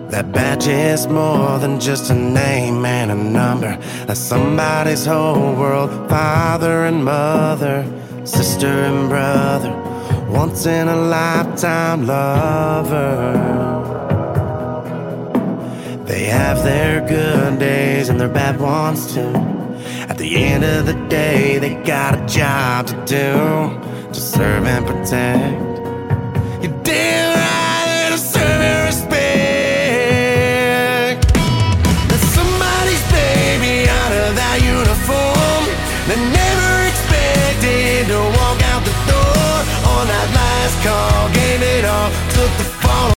That badge is more than just a name and a number. That's somebody's whole world. Father and mother, sister and brother, once in a lifetime lover. They have their good days and their bad ones too. At the end of the day, they got a job to do, to serve and protect. You did